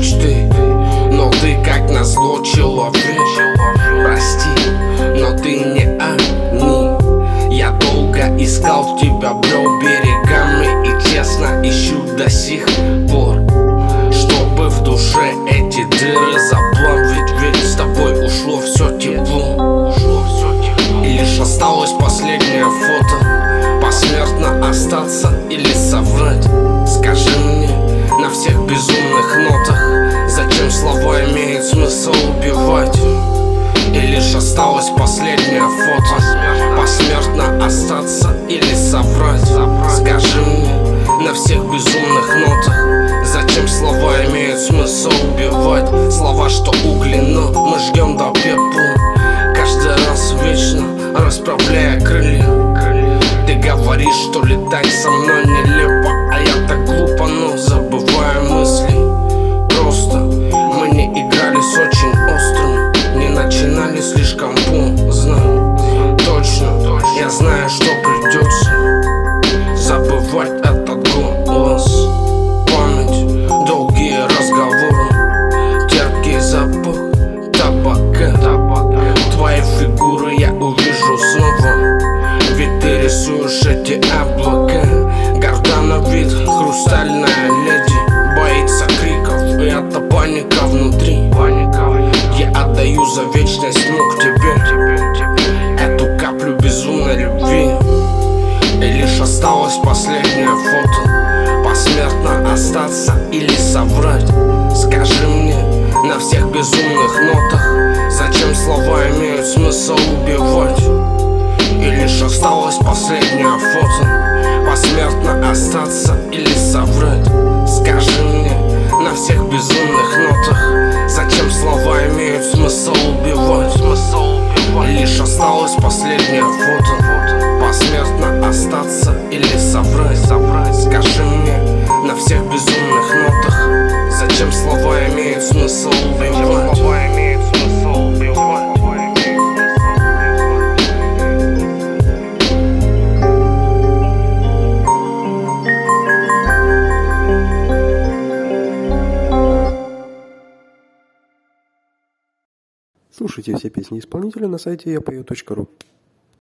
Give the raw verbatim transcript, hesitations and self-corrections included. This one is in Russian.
мечты. Но ты как назло человек. Прости, но ты не они. Я долго искал тебя брел берегами и честно ищу до сих пор, чтобы в душе эти дыры заплавить. Ведь с тобой ушло все тепло, и лишь осталось последнее фото. Посмертно остаться или соврать? Скажи мне на всех безумных нотах, зачем слова имеют смысл убивать? И лишь осталось последнее фото. Посмертно остаться или соврать? Скажи мне на всех безумных нотах, зачем слова имеют смысл убивать? Слова, что угли, но мы жгем до пепла, каждый раз вечно расправляя крылья. Ты говоришь, что летать со мной нелепо, а я так глупо, но забываю мысли. Просто мы не играли с очень острым, не начинали слишком поздно. Точно, я знаю, что придется забывать этот голос. Память, долгие разговоры, терпкий запах табака. Твои фигуры я увижу снова, ведь ты рисуешь эти облака. Горда на вид, хрустальная леди, боится криков, и это паника внутри. Я отдаю за вечность мук тебе эту каплю безумной любви. И лишь осталось последнее фото. Посмертно остаться или соврать? Скажи мне на всех безумных нотах, зачем слова имеют смысл убивать? И лишь осталось последнее фото. Посмертно остаться или соврать? Скажи мне на всех безумных нотах, зачем слова имеют смысл убивать? И лишь осталось последнее фото. Посмертно остаться или соврать? Скажи мне на всех безумных нотах, зачем слова имеют смысл убивать? Слушайте все песни исполнителя на сайте я пою точка ру.